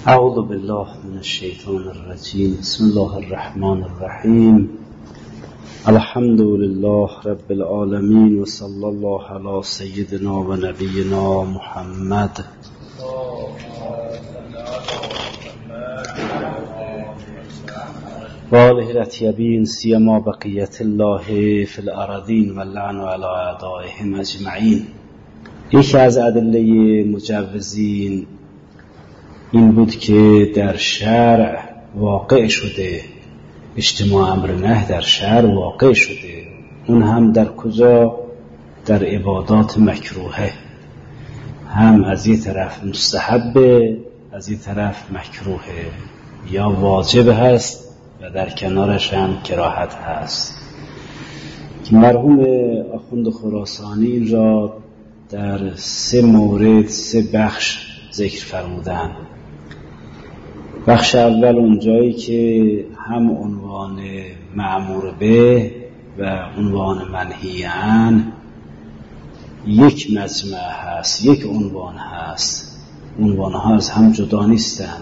اعوذ بالله من الشیطان الرجیم. بسم الله الرحمن الرحیم. الحمد لله رب العالمین و صلی الله علی سیدنا و نبینا محمد. و آله الاطیبین سیما بقیت الله فی الارضین و اللعن علی اعدائهم اجمعین. یکی از ادله مجوزین این بود که در شرع واقع شده، اجتماع امر نهی در شرع واقع شده، اون هم در کجا؟ در عبادات مکروهه، هم از یه طرف مستحبه، از یه طرف مکروهه، یا واجب هست و در کنارش هم کراهت هست. که مرحوم آخوند خراسانی را در 3 مورد 3 بخش ذکر فرمودن. بخش اول اونجایی که هم عنوان مأمور به و عنوان منهی عنه یک مجمع هست، یک عنوان هست، عنوانها از هم جدا نیستن.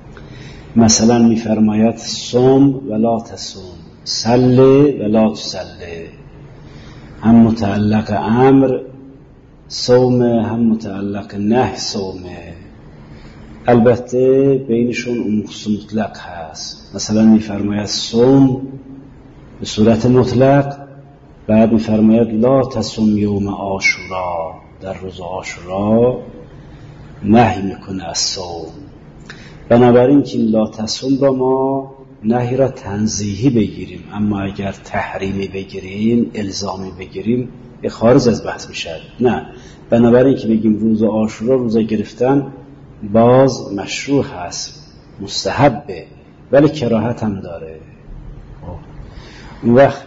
مثلا میفرماید صوم ولا تصوم، صل ولا تصلی، هم متعلق امر صوم هم متعلق نهی صومه. البته بینشون امور مطلق هست. مثلا میفرماید صوم به صورت مطلق، بعد میفرماید لا تصوم یوم عاشورا، در روز عاشورا نهی میکنه از صوم. بنابراین که لا تصوم را ما نهی را تنزیهی بگیریم، اما اگر تحریمی بگیریم، الزامی بگیریم، خارج از بحث میشه. نه، بنابراین که بگیم روز عاشورا روزه گرفتن باز مشروع هست، مستحبه، ولی کراهت هم داره. اون وقت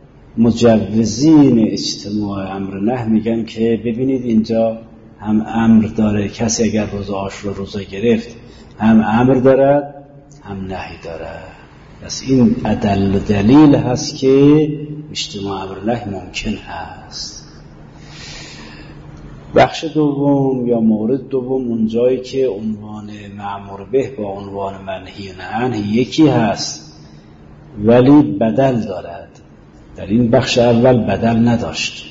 مجوزین اجتماع امر نهی میگن که ببینید اینجا هم امر داره، کسی اگر روز عاشورا روزه گرفت هم امر دارد هم نهی دارد. پس این دلیل هست که اجتماع امر نهی ممکن هست. بخش دوم یا مورد دوم اونجایی که عنوان مأمور به با عنوان منهی عنه یکی هست ولی بدل دارد. در این بخش اول بدل نداشت.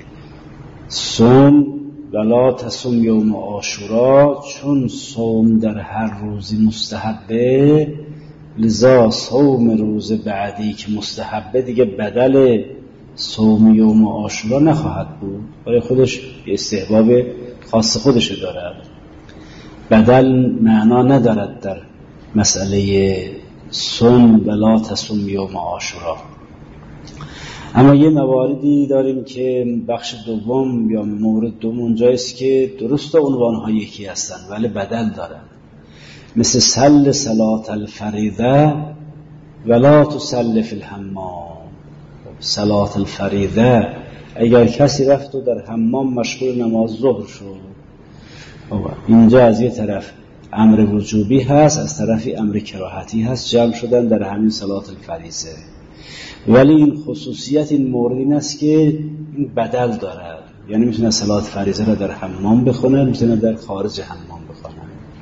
صوم ولا تصوم یوم عاشورا، چون صوم در هر روزی مستحبه، لذا صوم روز بعدی که مستحبه دیگه بدل صوم یوم عاشورا نخواهد بود، برای خودش استحباب خاص خودش دارد. بدل معنا ندارد در مسئله صوم ولا تصوم یوم عاشورا. اما یه مواردی داریم که بخش دوم یا مورد دوم اونجاییست که درست عنوانها یکی هستن ولی بدل دارن. مثل صل صلاة الفریضه ولا تصل فی الحمام. صلاة الفریضه، اگر کسی رفت و در حمام مشغول نماز ظهر شد، اینجا از یه طرف امر وجوبی هست، از طرفی امر کراهتی هست، جمع شدن در همین صلاة الفریضه. ولی این خصوصیت این مورد این است که این بدل دارد، یعنی میتونه صلاة فریضه را در حمام بخونه، میتونه در خارج حمام بخونه.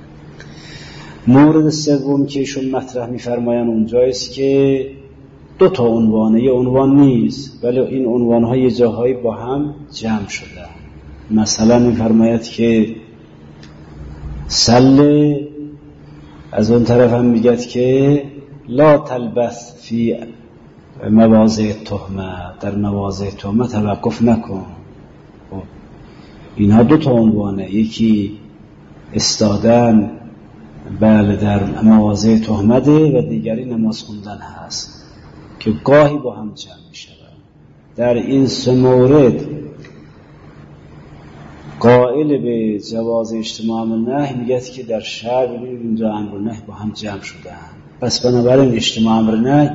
مورد سوم که ایشون مطرح میفرمایند اونجاییست که 2 تا عنوانه، یه عنوان نیست ولی این عنوان‌ها یه جاهایی با هم جمع شدن. مثلا میفرماید که صل، از اون طرف هم میگه که لا تلبس فی مواضع تهمه، در مواضع تهمه توقف نکن. اینها 2 تا عنوانه، یکی استادن بله در مواضع تهمته و دیگری نماز خوندن هست که گاهی با هم جمع می شود. در این 3 مورد قائل به جواز اجتماع امر نهی میگه که در شرع اینجا امر و نهی با هم جمع شدن. پس بنابراین اجتماع امر نهی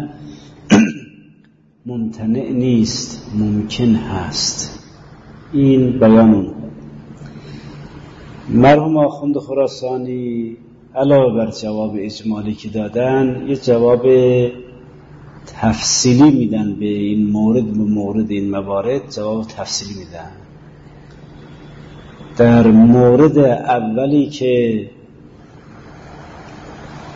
ممتنع نیست، ممکن هست. این بیان اون. مرحوم آخوند خراسانی علاوه بر جواب اجمالی که دادن، یه جواب تفصیلی میدن به این مورد این موارد، جواب تفصیلی میدن. در مورد اولی که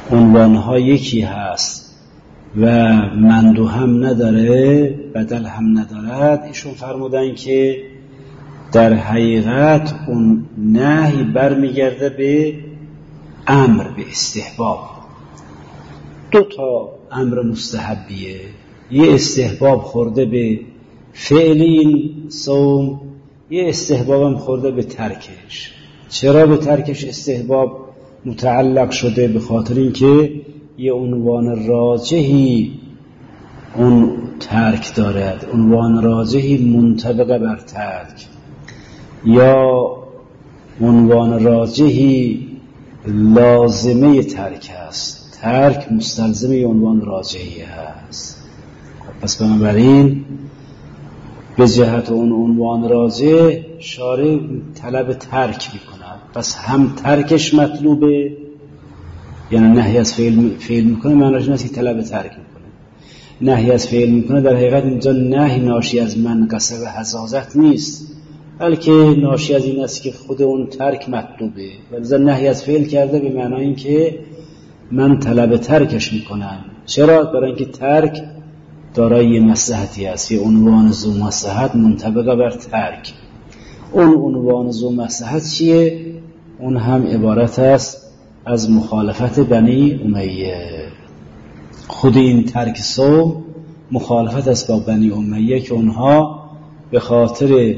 عنوانها یکی هست و مندو هم نداره، بدل هم ندارد، ایشون فرمودن که در حقیقت اون نهی برمیگرده به امر، به استحباب. دو تا امر مستحبیه، یه استحباب خورده به فعل این صوم، یه استحبابم خورده به ترکش. چرا به ترکش استحباب متعلق شده؟ به خاطر اینکه یه عنوان راجحی اون ترک دارد، عنوان راجحی منطبق بر ترک، یا عنوان راجحی لازمه ترک است. ترک مستلزم عنوان راجحی هست. پس بنابراین به جهت اون عنوان راجح شارع طلب ترک میکند. پس هم ترکش مطلوبه، یعنی نهی از فعل میکنه، معنیش این است که طلب ترک میکنه. نهی از فعل میکنه در حقیقت اینجا نهی ناشی از منقصه و حزازت نیست، بلکه ناشی از این است که خود اون ترک مطلوبه. ولذا نهی از فعل کرده به معنای این که من طلب ترکش میکنم. چرا؟ برای اینکه ترک دارای مصلحتی است، یه عنوان ذو مصلحت منطبق بر ترک. اون عنوان ذو مصلحت چیه؟ اون هم عبارت است از مخالفت بنی امیه. خود این ترک صوم مخالفت است با بنی امیه که اونها به خاطر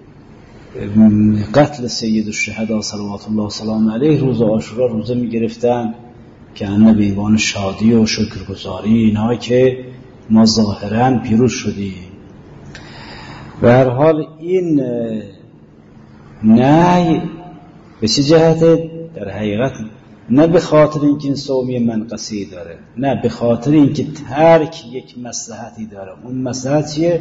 قتل سید الشهدا صلوات الله وسلامه علیه روز عاشورا روزه می گرفتن که انه به عنوان شادی و شکرگزاری اینها که ما ظاهراً پیروز شدیم. به هر حال این نهی به چه جهته؟ در حقیقت نه به خاطر اینکه این صومی منقصی داره، نه به خاطر اینکه ترک یک مصلحتی داره. اون مصلحت چیه؟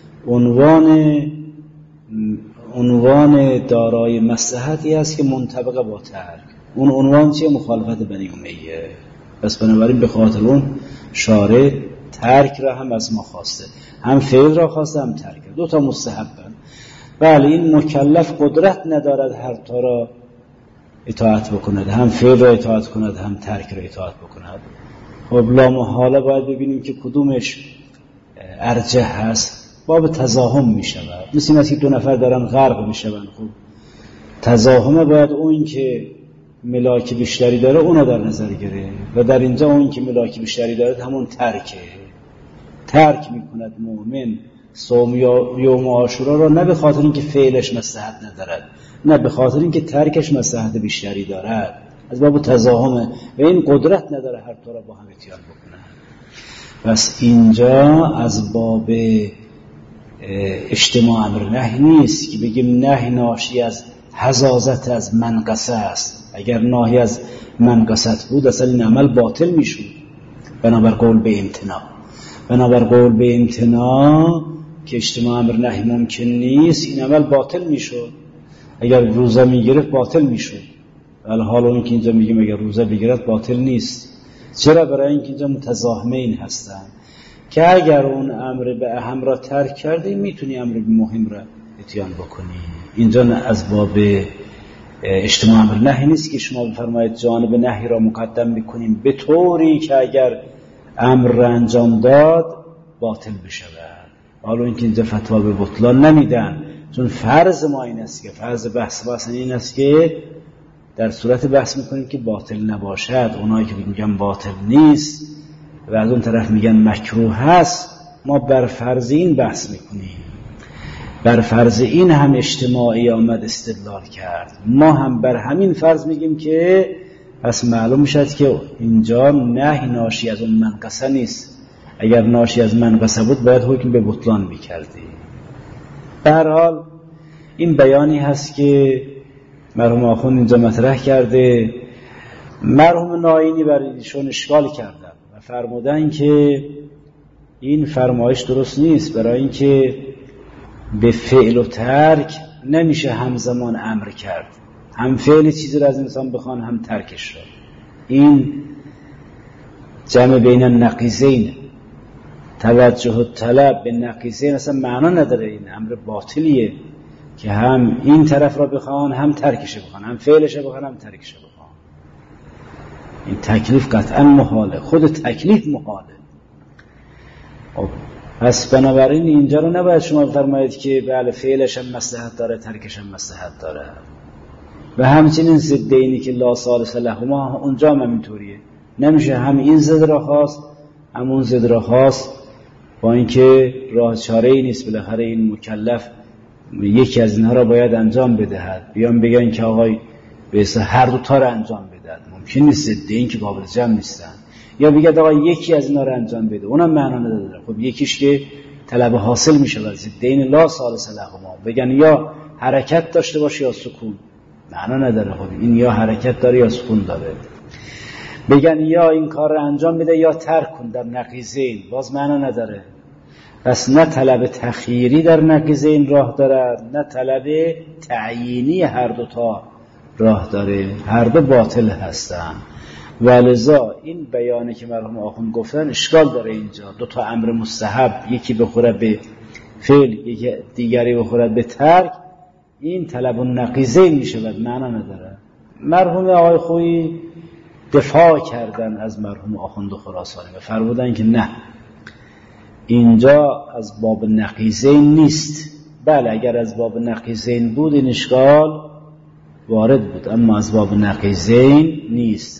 عنوان دارای مصلحتی است که منطبق با ترک. اون عنوان چیه؟ مخالفت بنی امیه. پس بنابراین به خاطر اون شارع ترک را هم از ما خواسته، هم فعل را خواسته هم ترک. دو تا مستحبن. بله، این مکلف قدرت ندارد هر تا را اطاعت بکند، هم فعل را اطاعت کند هم ترک را اطاعت بکند. خب لامحاله باید ببینیم که کدومش ارجح هست. باب تزاحم می شود، مثل این که دو نفر دارن غرق می شوند. خب تزاحمه، باید اون که ملاک بیشتری داره اونو در نظر گرفت و در اینجا اون که ملاک بیشتری داره همون ترکه. ترک می کند مؤمن صوم یا یوم عاشورا را نه به خاطر اینکه فعلش مصلحت ندارد، نه به خاطر اینکه ترکش مصلحت بیشتری دارد. از باب تزاحمه و این قدرت نداره هر طور با هم اتیان بکنه. پس اینجا از باب اجتماع امر نهی نیست که بگیم نهی ناشی از حزازت، از منقصه است. اگر نهی از منقصت بود اصلا این عمل باطل میشود. بنابر قول به امتناع، بنابر قول به امتناع که اجتماع امر نهی ممکن نیست، این عمل باطل میشود. اگر روزه میگرفت باطل میشود، ولی حالا این که اینجا میگیم اگر روزه بگیرد باطل نیست. چرا؟ برای اینکه اینجا متضاهمین هستن که اگر اون امر به اهم را ترک کرده میتونی امر به مهم را اتیان بکنی. اینجا از باب اجتماع امر نهی نیست که شما بفرمایید جانب نهی را مقدم میکنیم به طوری که اگر امر را انجام داد باطل بشود. حالا اینکه اینجا فتوا به بطلان نمیدن، چون فرض ما این است که فرض بحث این است که در صورت بحث میکنیم که باطل نباشد. اونایی که میگن باطل نیست و از اون طرف میگن مکروه هست، ما بر فرض این بحث میکنیم. بر فرض این هم اجتماعی آمد استدلال کرد. ما هم بر همین فرض میگیم که پس معلوم میشد که اینجا نهی ناشی از اون منقصه نیست. اگر ناشی از منقصه بود باید حکم به بطلان میکردی. به هر حال این بیانی هست که مرحوم آخوند اینجا مطرح کرده. مرحوم ناینی بر ایشون اشکال کردن و فرمودن که این فرمایش درست نیست، برای اینکه به فعل و ترک نمیشه همزمان امر کرد. هم فعل چیزی را از انسان بخوان هم ترکش را. این جمع بین النقیضین، توجه و طلب به نقیضین اصلا معنا نداره. این امر باطلیه که هم این طرف را بخوان هم ترکش بخوان، هم فعلش بخوان هم ترکش بخوان. این تکلیف قطعا محاله، خود تکلیف محاله. پس بنابراین اینجا رو نباید شما بفرمایید که بله فعلش هم مصلحت داره ترکش هم مصلحت داره. و همچنین ضدینی که لا ثالث لهما اونجا هم اینطوریه، نمیشه هم این ضد را خواست هم اون ضد را خواست، با اینکه راه چاره‌ای نیست. بالاخره این مکلف یکی از اینها را باید انجام بدهد. بیان بگن که آقای بیسا هر دو تا را انجام بدهد، ممکن نیست ضدین که قابل جمع نیستن. یا بگید آقا یکی از اینا را انجام بده، اونم معنا نداره. خب یکیش که طلب حاصل میشه و ضدین لا ثالث لهما. بگن یا حرکت داشته باشه یا سکون، معنا نداره. خب این یا حرکت داره یا سکون داره. بگن یا این کار را انجام بده یا ترک کن در نقیضین، باز معنا نداره. پس نه طلب تخییری در نقیضین راه داره، نه طلب تعیینی هر دو تا راه داره. هر دو باطل هستن. ولذا این بیانه که مرحوم آخوند گفتن اشکال داره اینجا. دو تا امر مستحب، یکی بخوره به فعل یکی دیگری بخوره به ترک، این طلب النقیضین میشه و معنا نداره. مرحوم آقای خویی دفاع کردن از مرحوم آخوند خراسانی و فرمودن که نه، اینجا از باب نقیضین نیست. بله اگر از باب نقیضین بود این اشکال وارد بود، اما از باب نقیضین نیست.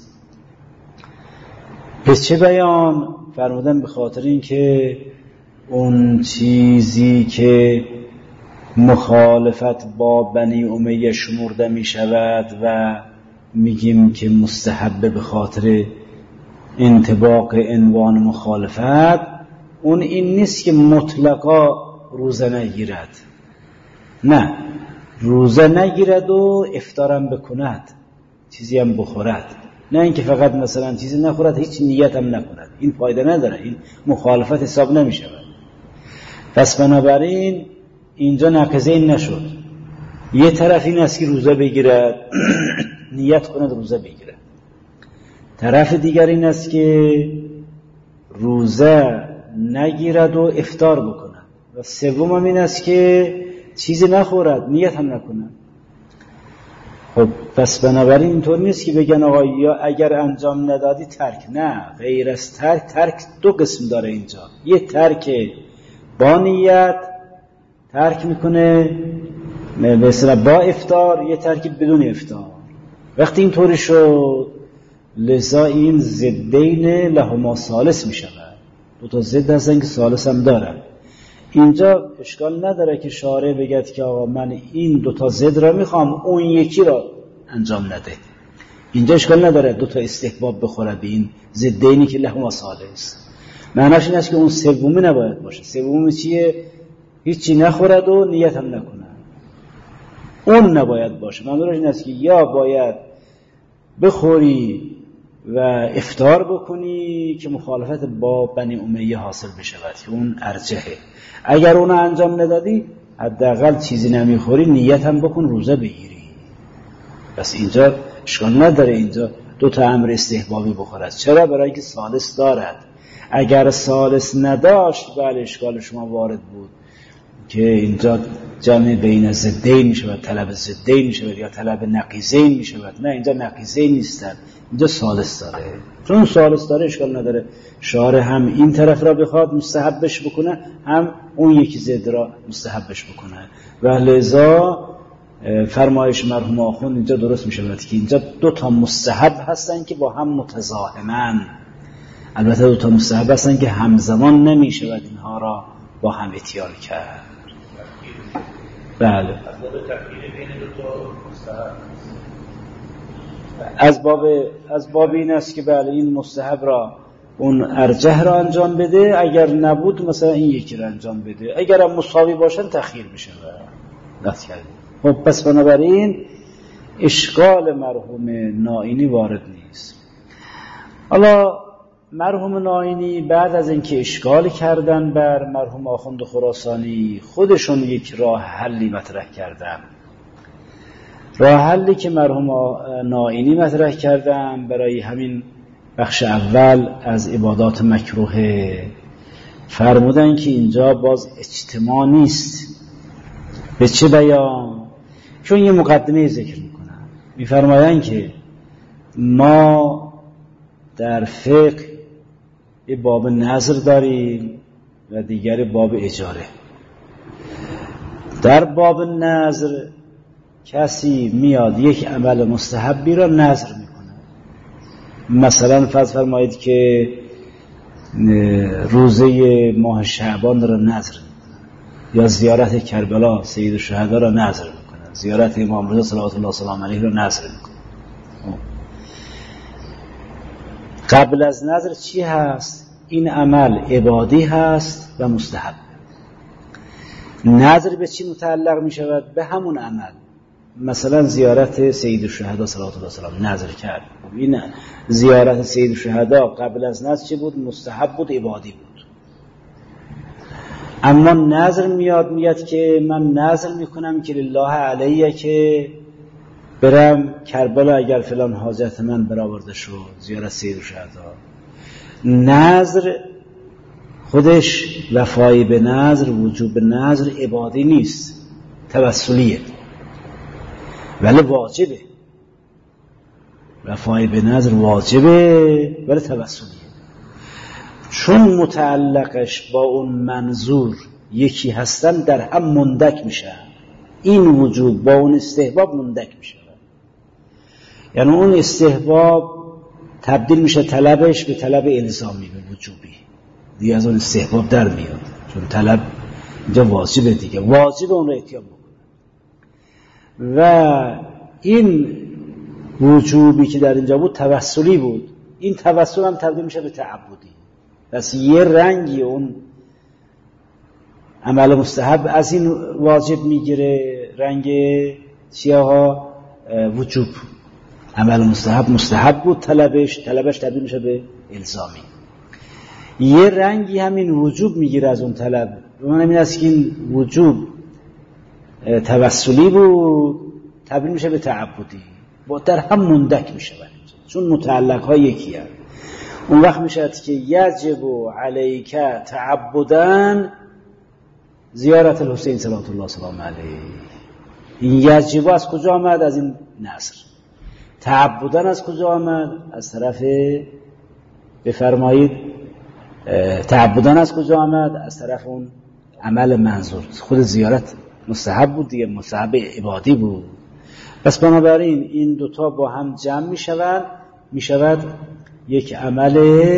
پس چه بیان؟ فرمودن به خاطر این که اون چیزی که مخالفت با بنی امیه شمرده می شود و میگیم که مستحبه به خاطر انطباق عنوان مخالفت، اون این نیست که مطلقا روزه نگیرد، نه، روزه نگیرد و افطارم بکند، چیزی هم بخورد، نه اینکه فقط مثلا چیزی نخورد هیچ نیت هم نکند. این فایده نداره، این مخالفت حساب نمی شود. پس بنابراین اینجا ناقضین نشد. یه طرف این است که روزه بگیرد نیت کند روزه بگیرد، طرف دیگر این است که روزه نگیرد و افطار بکند، و سوم هم این است که چیزی نخورد نیت هم نکند. خب پس بنابراین اینطور نیست که بگن آقا یا اگر انجام ندادی ترک، نه، غیر از ترک دو قسم داره اینجا. یه ترک با نیت ترک میکنه مثلا با افطار، یه ترک بدون افطار. وقتی اینطوری شد لذا این ضدین لهما ثالث میشود. دو تا ضد هستن که ثالث هم دارن. اینجا اشکال نداره که شارع بگد که آقا من این دو تا ضد را میخوام اون یکی را انجام نده. اینجا اشکال نداره دو تا استحباب بخوره به این ضدینی که لهما ثالث. معناش این است که اون سومی نباید باشه. سومی چیه؟ هیچی نخورد و نیت هم نکنه، اون نباید باشه. منظورش این است که یا باید بخوری و افطار بکنی که مخالفت با بنی امیه حاصل بشود، که اون ارجحه. اگر اون انجام ندادی حداقل چیزی نمیخوری نیت هم بکن روزه بگیری. بس اینجا اشکال نداره اینجا دو تا امر استحبابی بخورد. چرا؟ برای اینکه ثالث دارد. اگر ثالث نداشت بله اشکال شما وارد بود که اینجا جمع بین ضدین می شود، طلب ضدین می شود یا طلب نقیضین می شود. نه، اینجا نقیضین نیستن، اینجا ثالث داره. چون ثالث داره اشکال نداره شارع هم این طرف را بخواد مستحبش بکنه، هم اون یکی ضد را مستحبش بکنه. و لذا فرمایش مرحوم آخوند اینجا درست می شود که اینجا دو تا مستحب هستن که با هم متزاحمن. البته دو تا مستحب هستن که همزمان نمی شود اینها را با هم اتیان کرد. بله، از باب این است که بله این مستحب را اون ارجح را انجام بده، اگر نبود مثلا این یکی را انجام بده، اگر هم مساوی باشن تخییر بشه. خب پس بنابراین اشکال مرحوم نائینی وارد نیست. حالا مرحوم نائینی بعد از اینکه اشکال کردن بر مرحوم آخوند خراسانی، خودشون یک راه حلی مطرح کردن. راه حلی که مرحوم نائینی مطرح کردن برای همین بخش اول از عبادات مکروه، فرمودن که اینجا باز اجتماع نیست. به چه بیان؟ چون یه مقدمه ذکر میکنن، میفرمایند که ما در فقه یه باب نظر داریم و دیگری باب اجاره. در باب نظر کسی میاد یک عمل مستحبی را نظر میکنه. مثلا فرض فرمایید که روزه ماه شعبان را نظر میکنه، یا زیارت کربلا سید الشهدا را نظر میکنه، زیارت امام رضا صلوات الله وسلامه علیه را نظر میکنه. قبل از نظر چی هست؟ این عمل عبادی هست و مستحب. نظر به چی متعلق می شود؟ به همون عمل. مثلا زیارت سید الشهدا صلوات الله وسلامه نظر کرد، این زیارت سید الشهدا قبل از نظر چی بود؟ مستحب بود، عبادی بود. اما نظر میاد که من نظر میکنم که لله علیه که برم کربلا اگر فلان حاجت من برآورده شد، زیارت سید الشهدا. نظر خودش وفای به نظر، وجوب نظر عبادی نیست، توسلیه، ولی واجبه. وفای به نظر واجبه ولی توسلیه، چون متعلقش با اون منظور یکی هستن در هم مندک میشن. این وجوب با اون استحباب مندک میشه، یعنی اون استحباب تبدیل میشه طلبش به طلب الزامی، به وجوبی دیگه، از اون استحباب در میاد، چون طلب اینجا واجبه دیگه، واجب اون رو اتیان بکنه. و این وجوبی که در اینجا بود توسلی بود، این توسل هم تبدیل میشه به تعبدی. پس یه رنگی اون عمل مستحب از این واجب میگیره، رنگ چیاها؟ وجوب. عمل مستحب بود، طلبش تبدیل میشه به الزامی. یه رنگی همین وجوب میگیره از اون طلب، اون این است که این وجوب توسلی بود تبدیل میشه به تعبدی، با در هم مندک میشه، چون متعلق ها یکی هست. اون وقت میشه که یجب علیک تعبدن زیارت الحسین صلوات الله وسلامه علیه. این یجب از کجا آمد؟ از این نظر. تعبدن از کجا آمد؟ از طرف بفرمایید تعبدن از کجا آمد؟ از طرف اون عمل منظور. خود زیارت مستحب بود دیگه، مستحب عبادی بود. پس بنابراین این دوتا با هم جمع می شود یک عمل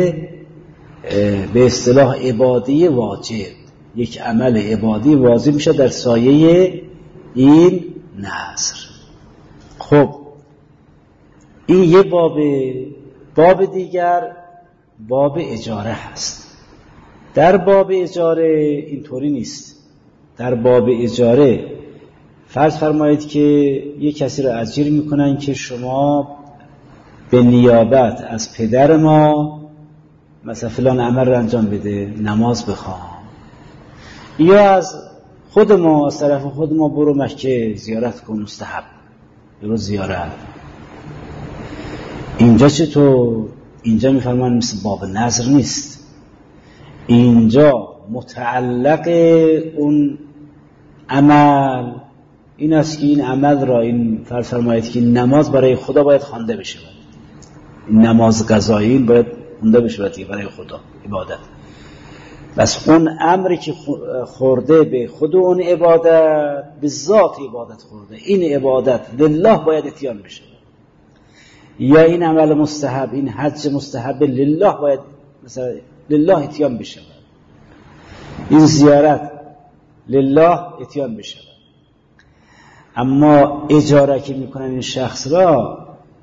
به اصطلاح عبادی واجب. یک عمل عبادی واجب میشه در سایه این نظر. خب این یه باب دیگر باب اجاره هست. در باب اجاره اینطوری نیست. در باب اجاره فرض فرمایید که یک کسی را اجیر میکنن که شما به نیابت از پدر ما مثلا فلان عمل را انجام بده، نماز بخوام، یا از خود ما، از طرف خود ما برو مکه زیارت کن، مستحب برو زیارت. اینجا چطور؟ اینجا میفرمان مثل باب نظر نیست. اینجا متعلق اون عمل این است که این عمل را، این فرض فرمایید که نماز برای خدا باید خوانده بشه، این نماز قضایی باید خونده بشه برای خدا عبادت. بس اون امری که خورده به خود اون عبادت، به ذات عبادت خورده، این عبادت لله باید اتیان بشه. یا این عمل مستحب، این حج مستحب لله باید مثلا لله اتیان بشه، این زیارت لله اتیان بشه. اما اجاره که میکنن این شخص را،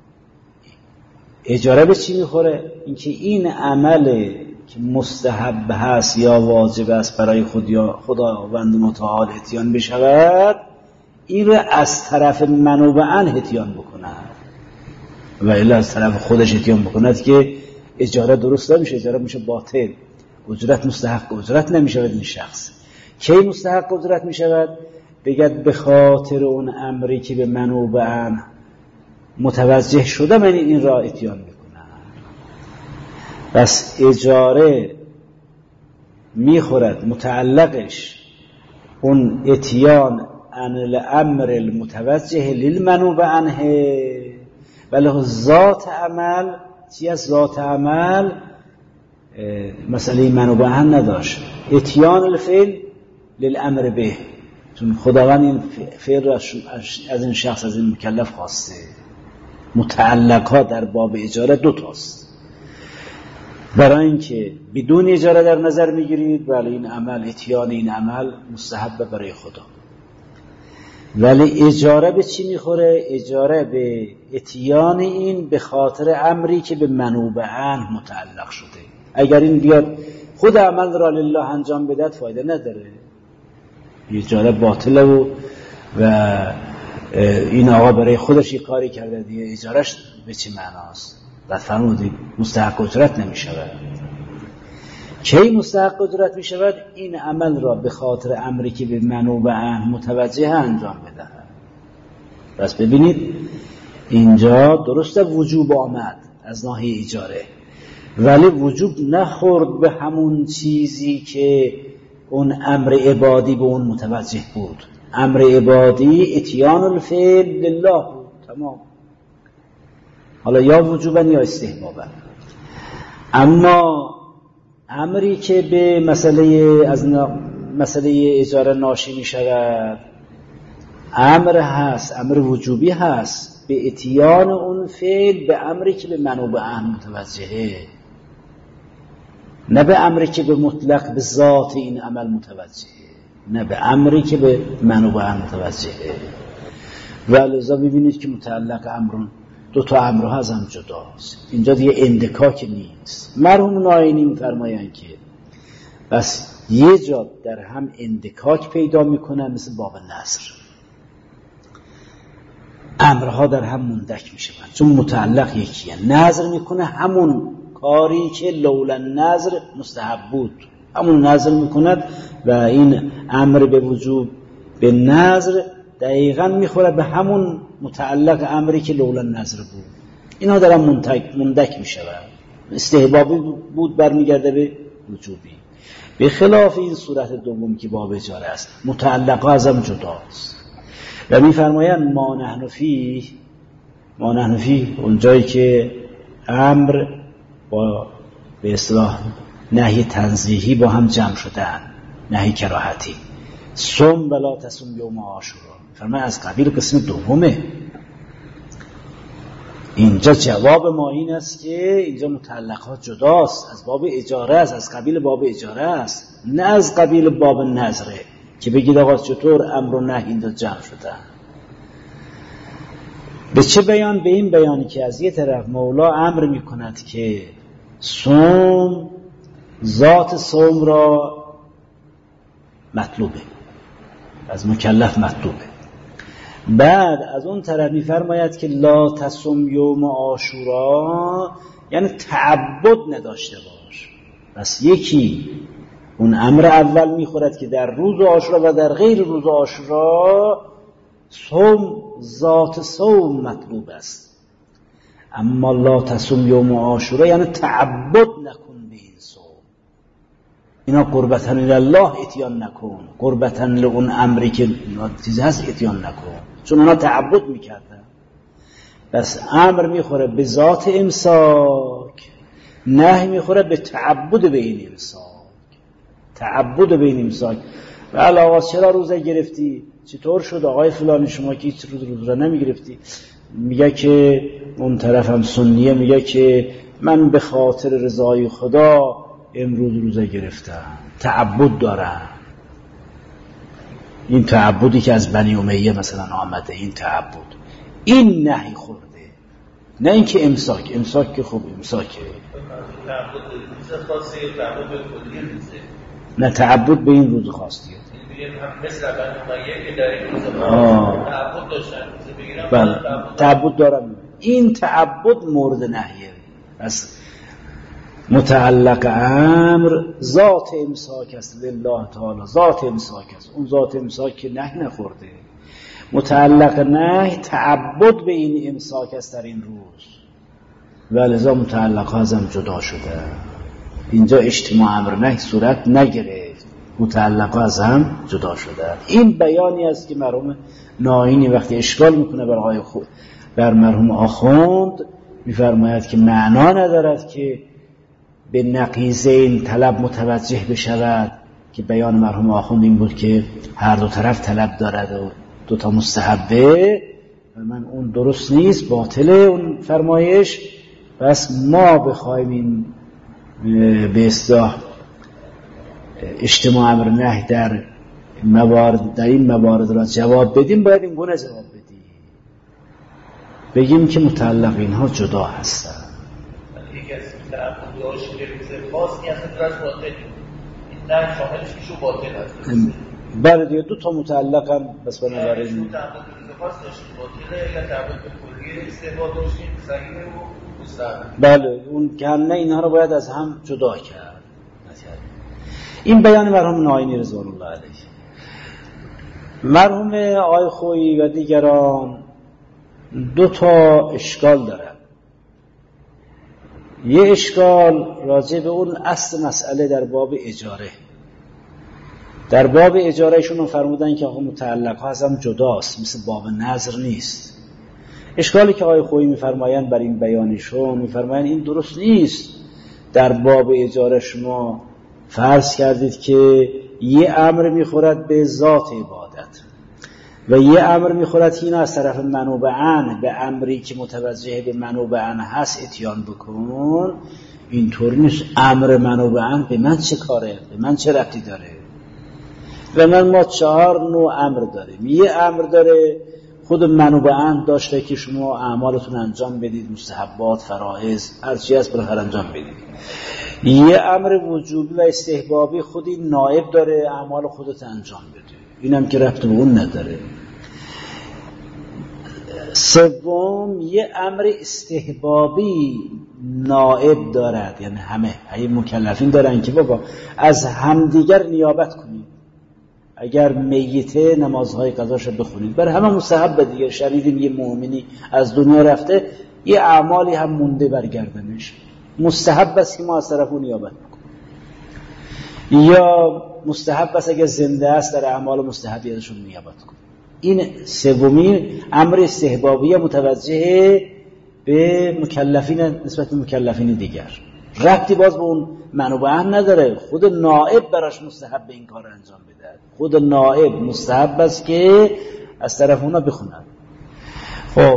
اجاره به چی میخوره؟ اینکه این عمل که مستحب هست یا واجب است برای خداوند متعال اتیان بشود، این را از طرف منوبعن اتیان بکند و الا از طرف خودش اتیان بکند که اجاره درست نمیشه، اجاره میشه باطل، اجرت مستحق اجرت نمیشود. این شخص کی مستحق اجرت میشود؟ بگد به خاطر اون امری که به منوبعن متوجه شده من این را اتیان میکنم. بس اجاره میخورد متعلقش اون اتیان عن الامر المتوجه للمنوبعنه، ولی ذات عمل چی از ذات عمل مسئله منو به هم نداشت. اتیان الفعل للامر به، چون خداوند این فعل را از این شخص، از این مکلف خواسته. متعلقها در باب اجاره دو تاست. برای اینکه بدون اجاره در نظر میگیرید ولی این عمل، اتیان این عمل مستحب برای خدا، ولی اجاره به چی میخوره؟ اجاره به اتیان این به خاطر امری که به منوب عنه متعلق شده. اگر این بیاد خود عمل را لله انجام بدهد فایده نداره، اجاره باطله و این آقا برای خودش یک کاری کرده دیگه، اجارش به چه معناست؟ بعد فرمودید مستحق اجرت نمی شود. کی مستحق اجرت می شود؟ این عمل را به خاطر امری که به منوب عنه متوجه انجام بدهد. بس ببینید اینجا درسته وجوب آمد از ناحیه اجاره، ولی وجوب نخورد به همون چیزی که اون امر عبادی به اون متوجه بود. امر عبادی اتیان الفعل لله بود، تمام. حالا یا وجوبا یا استحبابا. اما امری که به مسئله اجاره ناشی می شود امر هست، امر وجوبی هست، به اتیان اون فعل به امری که به منوب عنه متوجهه، نه به امری که به مطلق به ذات این عمل متوجهه، نه به امری که به منوب عنه متوجهه. و لذا ببینید که متعلق امرون دو تا امرها از هم جداست. اینجا دیگه اندکاک نیست. مرحوم ناینی می‌فرمایند که بس یه جا در هم اندکاک پیدا میکنن، مثل باب نظر. امرها در هم مندک میشن چون متعلق یکیه. نظر میکنه همون کاری که لولا نظر مستحب بود، همون نظر میکند و این امر به وجوب به نظر دقیقاً میخوره به همون متعلق امری که لولا نظر بود. اینا در هم مندک میشود. استحبابی بود برمیگرده به وجوبی، به خلاف این صورت دوم که باب اجاره است، متعلقه از هم جداست. و میفرمایند ما نحن فی اون جایی که امر با به اصطلاح نهی تنزیهی با هم جمع شدن، نهی کراهتی، صم ولا تصم یوم عاشورا، فرمایند از قبیل قسم دومه. اینجا جواب ما این است که اینجا متعلقات جداست، از باب اجاره است، از قبیل باب اجاره است، نه از قبیل باب نظره که بگید آقا چطور امر و نهی اینجا جمع شدن. به چه بیان؟ به این بیانی که از یه طرف مولا امر می کند که صوم، ذات صوم را مطلوبه، از مکلف مطلوبه. بعد از اون طرف می فرماید که لا تصم یوم عاشورا، یعنی تعبد نداشته باش. پس یکی اون امر اول می خورد که در روز عاشورا و در غیر روز عاشورا صوم، ذات صوم مطلوب است. اما لا تصم یوم عاشورا یعنی تعبد نکن به این صوم، اینا قربتا لله اتیان نکن، قربتا لون امری که چیز هست اتیان نکن، چون اونا تعبد میکردن. بس امر میخوره به ذات امساک، نهی میخوره به تعبد به این امساک، تعبد به این امساک. و علاوه چرا روزه گرفتی؟ چطور شد آقای فلانی شما که هیچ روز را نمیگرفتی؟ میگه که اون طرف هم سنیه، میگه که من به خاطر رضای خدا امروز روزه گرفتم، تعبد دارم. این تعبدی که از بنی امیه مثلا آمده، این تعبد، این نهی خورده، نه اینکه امساک که خوب امساکه. تعبد روز خاصه یا تعبد به کلی روزه؟ نه، تعبد به این روز خاصه. مثل بنی امیه که در این روز تعبد داشتن، روزه بگیرم بله تعبد دارم. این تعبد مورد نهیه. پس متعلق امر ذات امساک است، لله تعالی ذات امساک است، اون ذات امساک که نهی نخورده. متعلق نهی تعبد به این امساک است در این روز، ولذا متعلق ازم جدا شده. اینجا اجتماع امر نهی صورت نگرفت، متعلق از هم جدا شده. این بیانی است که مرحوم ناینی وقتی اشکال میکنه بر مرحوم آخوند، می‌فرماید که معنا ندارد که به نقیضین طلب متوجه بشود، که بیان مرحوم آخوند این بود که هر دو طرف طلب دارد و دو تا مستحبه، و من اون درست نیست، باطله اون فرمایش. پس ما بخوایم این به اصطلاح اجتماع امر نهی در این موارد را جواب بدیم، باید این گونه جواب بدیم، بگیم که متعلق اینها جدا هستند. یکی از تعبدهاش که میشه خاص نیست از باطل، این نه شاملش میشه باطل هست. بله دیگه دو تا متعلق هم بس بنابراین تعبد خاص داشتیم باطله یا تعبد کلی استحباب داشتیم صحیح و مستحب. بله اون که همه اینها رو باید از هم جدا کرد. این بیان مرحوم ناینی رضوان الله علیه. مرحوم آقای خویی و دیگران دو تا اشکال دارن. یه اشکال راجع به اون اصل مسئله در باب اجاره. در باب اجارهشون فرمودن که آقا متعلق ها از هم جداست، مثل باب نظر نیست. اشکالی که آقای خویی میفرمایند بر این بیانشون، میفرمایند این درست نیست. در باب اجاره شما فرض کردید که یه امر میخورد به ذات عبادت و یه امر میخورد که این از طرف منوبعن به امری که متوجه به منوبعن هست اتیان بکن. اینطور نیست. امر منوبعن به من چه کاره؟ به من چه ربطی داره؟ و ما 4 نوع امر داریم. یه امر داره خود منوبعن داشته که شما اعمالتون انجام بدید، مستحبات، فرائض، هر چی هست بالاخره انجام بدید. یه امر وجوبی و استحبابی خودی نائب داره، اعمال خودت انجام بده، اینم که ربط به اون نداره. سوم یه امر استحبابی نائب دارد، یعنی همه مکلفین دارن که بابا از همدیگر نیابت کنید، اگر میته نمازهای قضاشو بخونید. برای همه مستحب دیگه. شنیدیم یه مؤمنی از دنیا رفته یه اعمالی هم مونده برگردنش، مستحب است که ما از طرف اون نیابت بکنیم، یا مستحب است اگر زنده است در اعمال مستحبیاتشون نیابت کنیم. این سومین امر استحبابی متوجه به مکلفین نسبت به مکلفین دیگر، ربطی باز به اون منوبعن نداره. خود نائب براش مستحب این کار انجام بده، خود نائب مستحب است که از طرف اونا بخونن. خب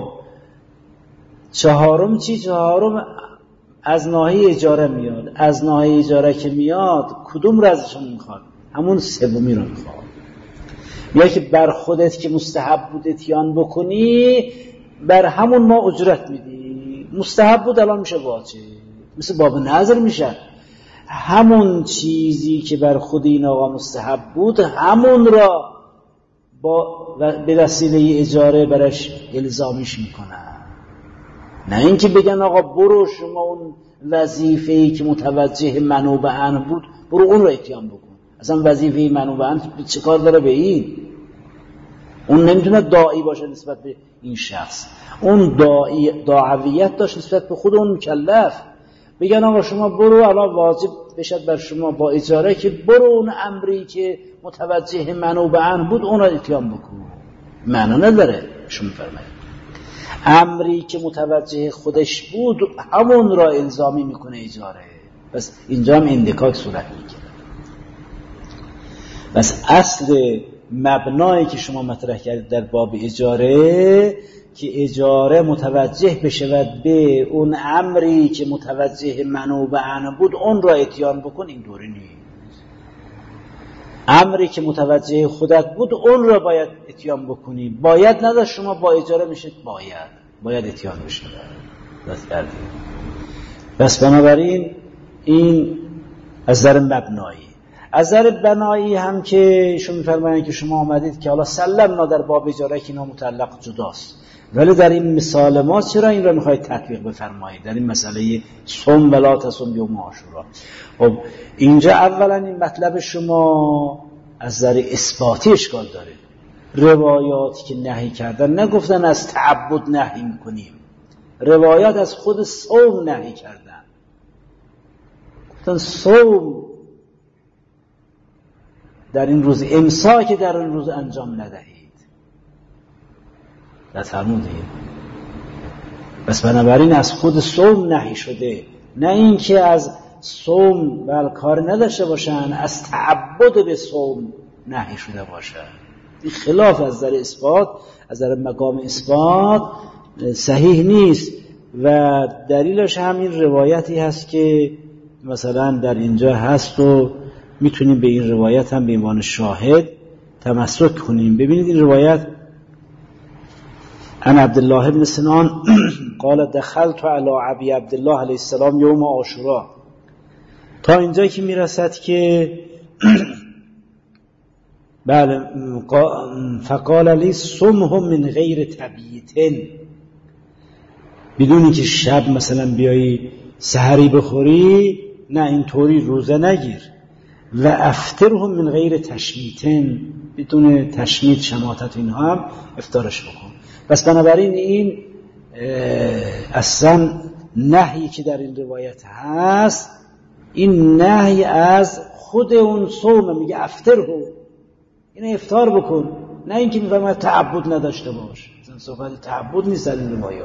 چهارم چی؟ چهارم از ناحیه اجاره میاد. از ناحیه اجاره که میاد کدوم رو ازشون میخواد؟ همون سومی رو میخواد. میگه که بر خودت که مستحب بود اتیان بکنی، بر همون ما اجرت میدی. مستحب بود الان میشه واجب، مثل باب نظر میشه. همون چیزی که بر خود این آقا مستحب بود همون را به وسیله اجاره برش الزامیش میکنن. نه اینکه بگن آقا برو شما اون وظیفه‌ای که متوجه منوبعن بود برو اون رو اتیان بکن. اصلا وظیفه منوبعن چه کار داره به این؟ اون نمیتونه داعی باشه نسبت به این شخص. اون داعویت داشت نسبت به خود اون مکلف. بگن آقا شما برو الان واجب بشد بر شما با اجاره که برو اون امری که متوجه منوبعن بود اون را اتیان بکن. معنا نداره. شما فرمایید امری که متوجه خودش بود همون را الزامی میکنه اجاره. بس اینجا هم اندکاک صورت میگیره. بس اصل مبنایی که شما مطرح کردید در باب اجاره که اجاره متوجه بشود به اون امری که متوجه منوبعن بود اون را اتیان بکن، این دوری نیست. امری که متوجه خودت بود اون را باید اتیان بکنی. باید نداشت شما با اجاره میشید باید اتیان بشه. بس بنابراین این از نظر مبنایی. از نظر بنایی هم که شما می‌فرمایید که شما آمدید که حالا سلمنا در باب اجاره که اینا متعلق جداست، ولی در این مثال ما چرا این را میخواید تطبیق بفرمایید در این مسئله صوم ولا تصوم یوم عاشورا؟ خب اینجا اولا این مطلب شما از نظر اثباتی اشکال داره. روایاتی که نهی کردن نگفتن از تعبد نهی میکنیم، روایات از خود صوم نهی کردن. گفتن صوم در این روز، امساک در این روز انجام ندهید. نفرمودید پس بنابراین از خود صوم نهی شده، نه اینکه از صوم بل کار نداشته باشن، از تعبد به صوم نهی شده باشن. این خلاف از نظر اثبات، از نظر مقام اثبات صحیح نیست و دلیلش همین روایتی هست که مثلا در اینجا هست و میتونیم به این روایت هم به عنوان شاهد تمسک کنیم. ببینید این روایت عن عبدالله بن سنان قال دخلت علی ابی عبدالله علیه السلام یوم عاشورا، تا اینجا که میرسد که بله فقال لی صمهم من غیر تبییت، بدون اینکه شب مثلا بیایی سحری بخوری، نه اینطوری روزه نگیر، و افطرهم من غیر تشمیت، بدون تشمیت شماتت اینها هم افطارش بکن. پس بنابراین این اصلا نهی که در این روایت هست، این نهی از خود اون صوم، میگه افطرهم، اینو افطار بکن، نه اینکه میفرماید تعبد نداشته باش. مثلا صحبت تعبد نیست در این روایات.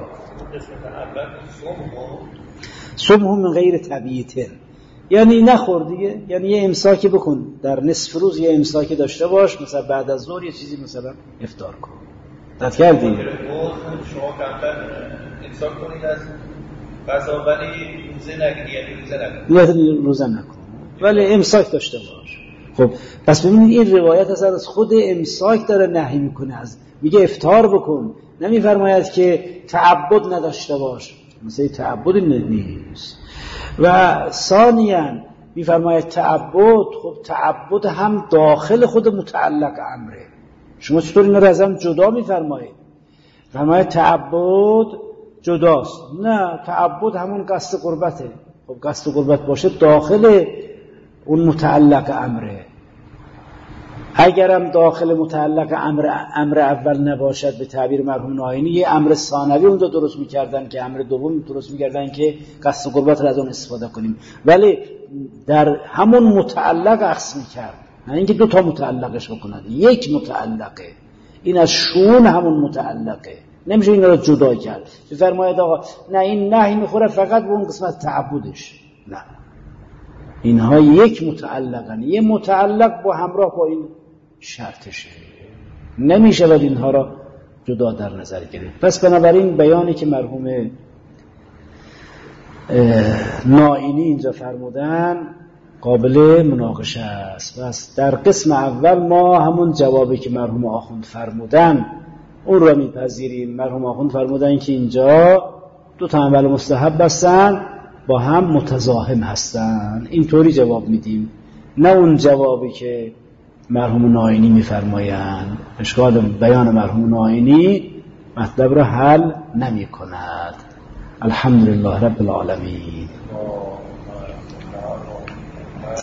صومهم من غیر تبییت یعنی نخور دیگه، یعنی یه امساک بکن، در نصف روز یه امساک داشته باش، مثلا بعد از ظهر یه چیزی مثلا افطار کن. داد کردی؟ شما کمتر امساک کنید از غذا، ولی روزه نگیرید، یعنی روزه نکن ولی امساک داشته باش. خب پس ببینید این روایت از خود امساک داره نهی میکنه، از میگه افطار بکن، نمیفرماید که تعبد نداشته باش، مثلا تعبد نیست. و ثانیاً میفرماید تعبد، خب تعبد هم داخل خود متعلق امره. شما چطور اینا رو از هم جدا میفرمایید؟ فرماید تعبد جداست، نه تعبد همون قصد قربته. خب قصد قربت باشه داخل اون متعلق امره. اگرم داخل متعلق امر اول نباشد، به تعبیر مرحوم ناینی یه امر ثانوی اونجا درست میکردن که امر دوم درست میکردن که قصد قربت رو از اون استفاده کنیم، ولی در همون متعلق عکس میکرد، نه اینکه دو تا متعلقش بکنند، یک متعلقه، این از شون همون متعلقه، نمیشه این رو جدا کرد. فرماید آقا نه این نهی میخوره فقط به اون قسمت تعبدش، نه، اینها یک متعلقن، یه متعلق با همراه با این شرطشه، نمیشه باید اینها را جدا در نظر گرفت. پس بنابراین بیانی که مرحوم نائینی اینجا فرمودن قابل مناقشه است. پس در قسم اول ما همون جوابی که مرحوم آخوند فرمودن اون را میپذیریم. مرحوم آخوند فرمودن که اینجا دو تا عمل مستحب هستن، با هم متزاحم هستن، اینطوری جواب میدیم، نه اون جوابی که مرحوم نائینی میفرمایند. اشکال بیان مرحوم نائینی مطلب را حل نمی کند. الحمدلله رب العالمین.